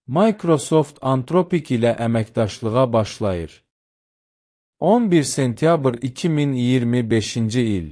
Microsoft Anthropic ilə əməkdaşlığa başlayır. 11 sentyabr 2025-ci il.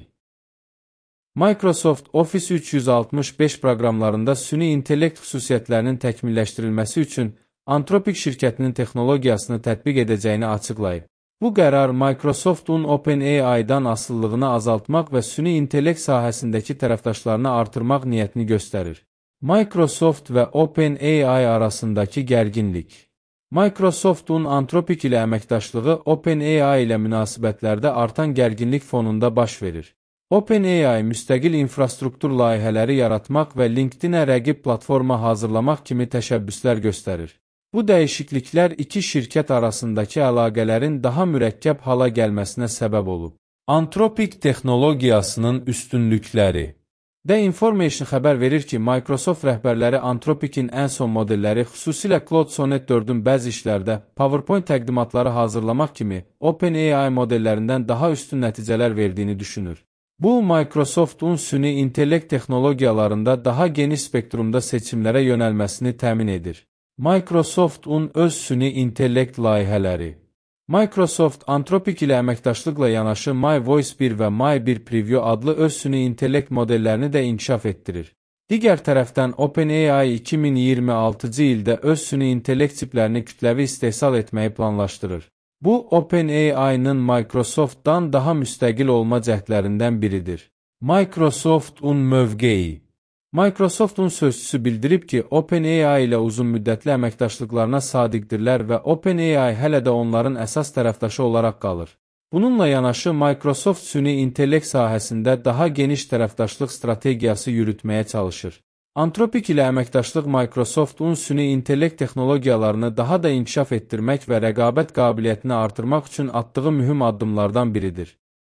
Microsoft Office 365 proqramlarında süni intellekt xüsusiyyətlərinin təkmilləşdirilməsi üçün Anthropic şirkətinin texnologiyasını tətbiq edəcəyini açıqlayıb. Bu qərar Microsoft'un OpenAI-dan asılılığını azaltmaq və süni intellekt sahəsindəki tərəfdaşlarını artırmaq niyyətini göstərir. Microsoft və OpenAI arasındakı gərginlik. Microsoft'un Anthropic ilə əməkdaşlığı OpenAI ilə münasibətlərdə artan gərginlik fonunda baş verir. OpenAI müstəqil infrastruktur layihələri yaratmaq və LinkedIn-ə rəqib platforma hazırlamaq kimi təşəbbüslər göstərir. Bu dəyişikliklər iki şirkət arasındakı əlaqələrin daha mürəkkəb hala gəlməsinə səbəb olub. Anthropic texnologiyasının üstünlükləri. The Information xəbər verir ki, Microsoft rəhbərləri Anthropic'in ən son modelləri, xüsusilə Claude Sonnet 4-ün bəzi işlərdə PowerPoint təqdimatları hazırlamaq kimi OpenAI modellərindən daha üstün nəticələr verdiyini düşünür. Bu, Microsoft'un süni intellekt texnologiyalarında daha geniş spektrumda seçimlərə yönəlməsini təmin edir. Microsoft'un öz süni intellekt layihələri. Microsoft, Anthropic ilə əməkdaşlıqla yanaşı My Voice 1 və My 1 Preview adlı öz süni intellekt modellərini də inkişaf etdirir. Digər tərəfdən, OpenAI 2026-cı ildə öz süni intellekt çiplərini kütləvi istehsal etməyi planlaşdırır. Bu, OpenAI-nın Microsoft'dan daha müstəqil olma cəhdlərindən biridir. Microsoft'un mövqeyi. Microsoft'un sözçüsü bildirib ki, OpenAI ilə uzunmüddətli əməkdaşlıqlarına sadiqdirlər və OpenAI hələ də onların əsas tərəfdaşı olaraq qalır. Bununla yanaşı, Microsoft süni intellekt sahəsində daha geniş tərəfdaşlıq strategiyası yürütməyə çalışır. Anthropic ilə əməkdaşlıq Microsoft'un süni intellekt texnologiyalarını daha da inkişaf etdirmək və rəqabət qabiliyyətini artırmaq üçün atdığı mühüm addımlardan biridir.